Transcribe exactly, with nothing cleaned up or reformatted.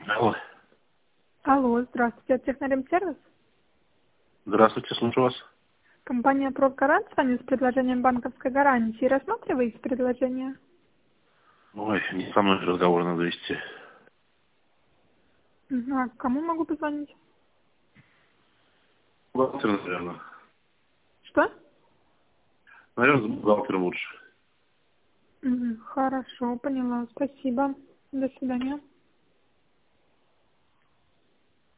Алло. Алло, здравствуйте, это Техноремсервис? Здравствуйте, слушаю вас. Компания «Профгарант» с вами с предложением банковской гарантии. Рассматриваете предложение? Ой, не со мной разговор надо вести. Мгм. А к кому могу позвонить? Бухгалтер, наверное. Что? Наверное, с бухгалтером лучше. Мгм. Хорошо, поняла. Спасибо. До свидания.